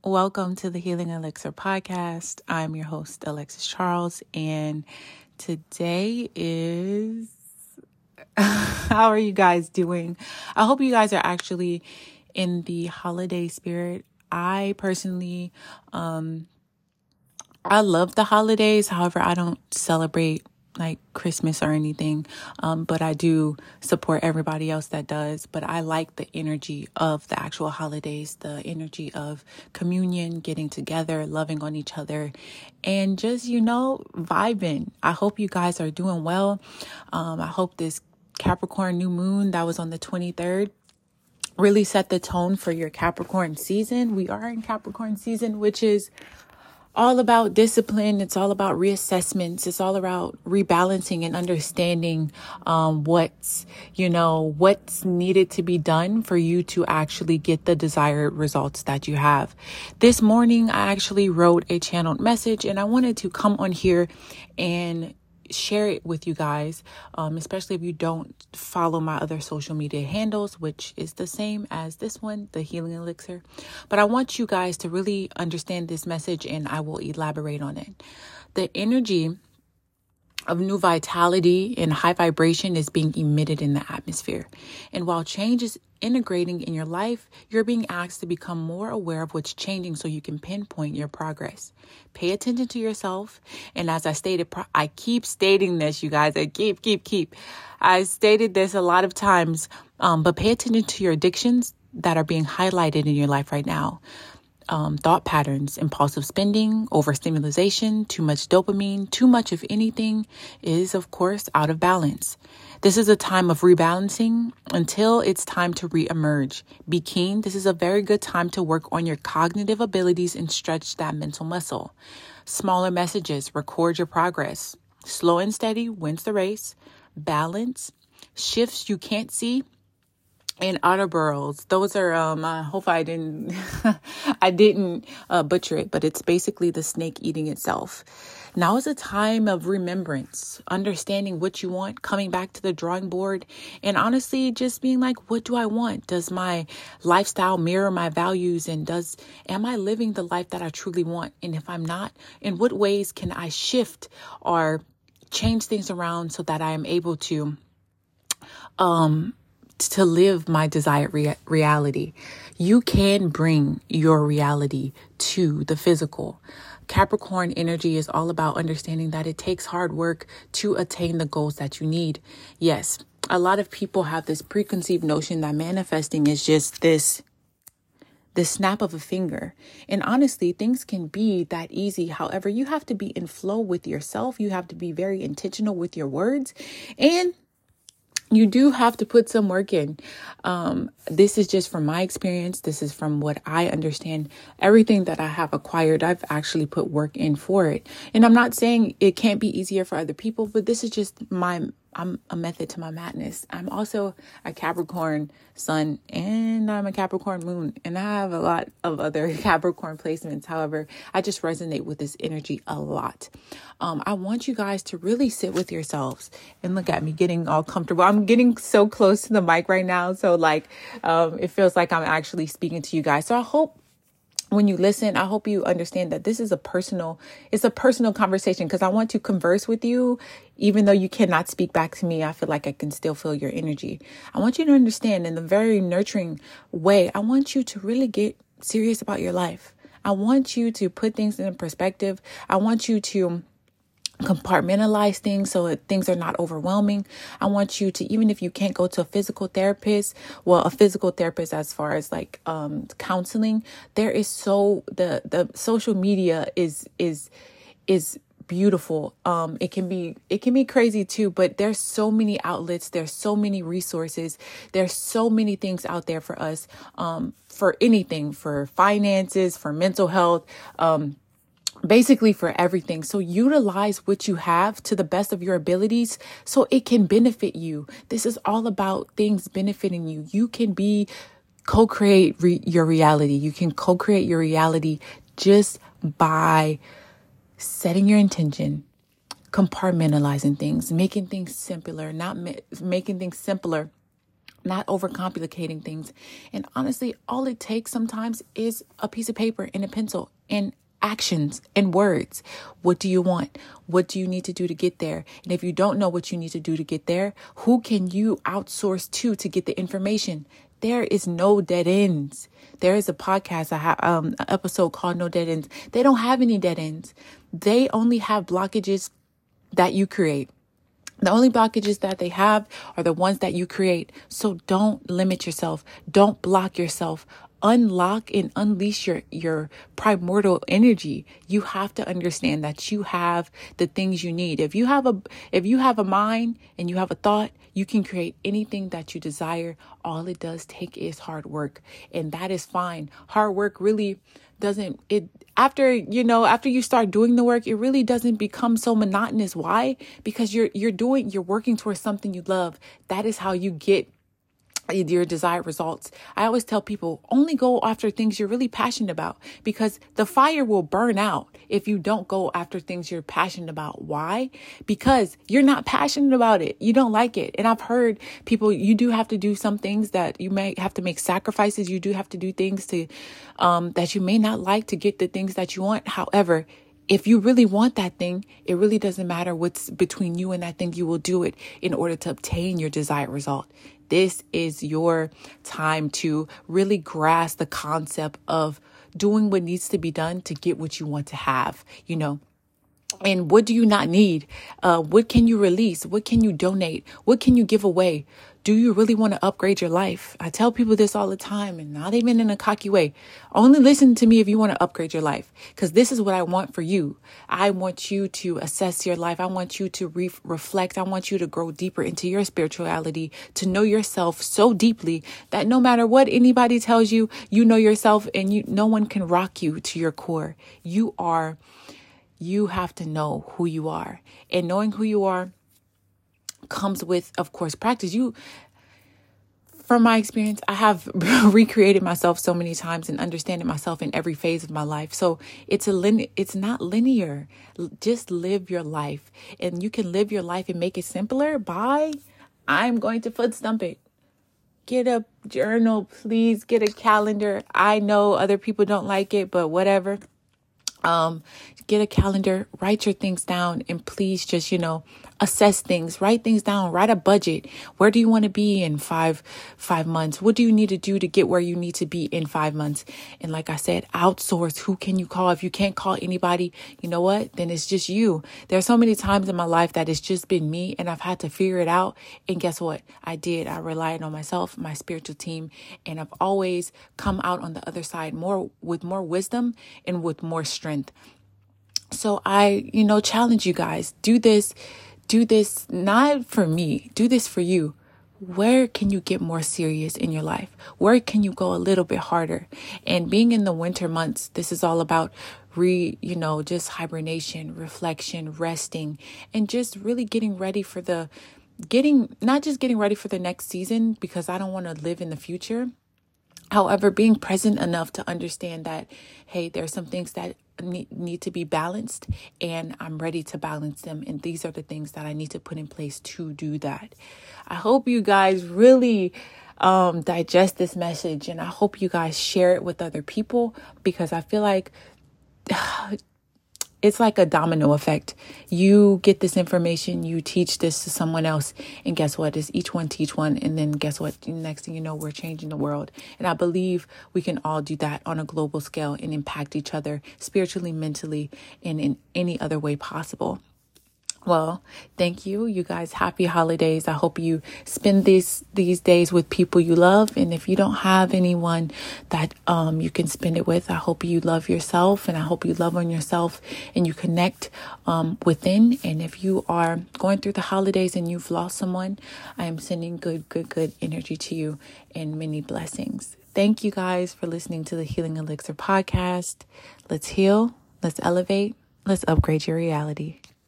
Welcome to the Healing Elixir podcast. I'm your host, Alexis Charles, and today is how are you guys doing? I hope you guys are actually in the holiday spirit. I personally, I love the holidays. However, I don't celebrate like Christmas or anything. But I do support everybody else that does. But I like the energy of the actual holidays, the energy of communion, getting together, loving on each other, and just, vibing. I hope you guys are doing well. I hope this Capricorn new moon that was on the 23rd really set the tone for your Capricorn season. We are in Capricorn season, which is all about discipline. It's all about reassessments. It's all about rebalancing and understanding what's needed to be done for you to actually get the desired results that you have. This morning, I actually wrote a channeled message, and I wanted to come on here and share it with you guys, especially if you don't follow my other social media handles, which is the same as this one, the Healing Elixir. But I want you guys to really understand this message, and I will elaborate on it. The energy of new vitality and high vibration is being emitted in the atmosphere. And while change is integrating in your life, you're being asked to become more aware of what's changing so you can pinpoint your progress. Pay attention to yourself. And as I stated, I keep stating this, you guys. I keep. I stated this a lot of times, but pay attention to your addictions that are being highlighted in your life right now. Thought patterns, impulsive spending, overstimulation, too much dopamine, too much of anything is, of course, out of balance. This is a time of rebalancing until it's time to reemerge. Be keen. This is a very good time to work on your cognitive abilities and stretch that mental muscle. Smaller messages, record your progress. Slow and steady wins the race. Balance, shifts you can't see, and Ouroboros. Those are, I hope I didn't butcher it, but it's basically the snake eating itself. Now is a time of remembrance, understanding what you want, coming back to the drawing board, and honestly, just being like, what do I want? Does my lifestyle mirror my values? And am I living the life that I truly want? And if I'm not, in what ways can I shift or change things around so that I am able to live my desired reality? You can bring your reality to the physical. Capricorn energy is all about understanding that it takes hard work to attain the goals that you need. Yes, a lot of people have this preconceived notion that manifesting is just this snap of a finger. And honestly, things can be that easy. However, you have to be in flow with yourself. You have to be very intentional with your words, and you do have to put some work in. This is just from my experience. This is from what I understand. Everything that I have acquired, I've actually put work in for it. And I'm not saying it can't be easier for other people, but this is just I'm a method to my madness. I'm also a Capricorn sun, and I'm a Capricorn moon, and I have a lot of other Capricorn placements. However, I just resonate with this energy a lot. I want you guys to really sit with yourselves and look at me getting all comfortable. I'm getting so close to the mic right now. So it feels like I'm actually speaking to you guys. So I hope when you listen, I hope you understand that this is it's a personal conversation, because I want to converse with you. Even though you cannot speak back to me, I feel like I can still feel your energy. I want you to understand in a very nurturing way. I want you to really get serious about your life. I want you to put things in perspective. I want you to compartmentalize things so that things are not overwhelming. I want you to, even if you can't go to a physical therapist as far as counseling, there is the social media is beautiful. It can be crazy too, but there's so many outlets, there's so many resources, there's so many things out there for us, for anything, for finances, for mental health, basically for everything. So utilize what you have to the best of your abilities so it can benefit you. This is all about things benefiting you. You can co-create your reality. You can co-create your reality just by setting your intention, compartmentalizing things, making things simpler, not making things simpler not overcomplicating things. And honestly, all it takes sometimes is a piece of paper and a pencil and actions and words. What do you want? What do you need to do to get there? And if you don't know what you need to do to get there, who can you outsource to get the information? There is no dead ends. There is a podcast, an episode called No Dead Ends. They don't have any dead ends. They only have blockages that you create. The only blockages that they have are the ones that you create. So don't limit yourself. Don't block yourself. Unlock and unleash your primordial energy. You have to understand that you have the things you need. If you have a mind and you have a thought, you can create anything that you desire. All it does take is hard work, and that is fine. Hard work really after you start doing the work, it really doesn't become so monotonous. Why? Because you're working towards something you love. That is how you get your desired results. I always tell people, only go after things you're really passionate about, because the fire will burn out if you don't go after things you're passionate about. Why? Because you're not passionate about it. You don't like it. And I've heard people, you do have to do some things that you may have to make sacrifices. You do have to do things that you may not like to get the things that you want. However, if you really want that thing, it really doesn't matter what's between you and that thing. You will do it in order to obtain your desired result. This is your time to really grasp the concept of doing what needs to be done to get what you want to have, And what do you not need? What can you release? What can you donate? What can you give away? Do you really want to upgrade your life? I tell people this all the time, and not even in a cocky way. Only listen to me if you want to upgrade your life, because this is what I want for you. I want you to assess your life. I want you to reflect. I want you to grow deeper into your spirituality, to know yourself so deeply that no matter what anybody tells you, you know yourself, and no one can rock you to your core. You have to know who you are, and knowing who you are comes with, of course, practice. From my experience, I have recreated myself so many times and understanding myself in every phase of my life. So it's not linear. Just live your life, and you can live your life and make it simpler by, I'm going to foot stump it. Get a journal, please. Get a calendar. I know other people don't like it, but whatever. Get a calendar, write your things down, and please just, assess things, write things down, write a budget. Where do you want to be in five months? What do you need to do to get where you need to be in 5 months? And like I said, outsource. Who can you call? If you can't call anybody, you know what? Then it's just you. There's so many times in my life that it's just been me, and I've had to figure it out. And guess what? I did. I relied on myself, my spiritual team, and I've always come out on the other side with more wisdom and with more strength. So I, challenge you guys, do this not for me, do this for you. Where can you get more serious in your life? Where can you go a little bit harder? And being in the winter months, this is all about just hibernation, reflection, resting, and just really getting ready for not just getting ready for the next season, because I don't want to live in the future. However, being present enough to understand that, hey, there are some things that need to be balanced, and I'm ready to balance them. And these are the things that I need to put in place to do that. I hope you guys really digest this message, and I hope you guys share it with other people, because I feel like it's like a domino effect. You get this information, you teach this to someone else, and guess what? It's each one teach one. And then guess what? Next thing you know, we're changing the world. And I believe we can all do that on a global scale and impact each other spiritually, mentally, and in any other way possible. Well, thank you. You guys, happy holidays. I hope you spend these days with people you love. And if you don't have anyone that you can spend it with, I hope you love yourself, and I hope you love on yourself and you connect within. And if you are going through the holidays and you've lost someone, I am sending good energy to you and many blessings. Thank you guys for listening to the Healing Elixir podcast. Let's heal. Let's elevate. Let's upgrade your reality.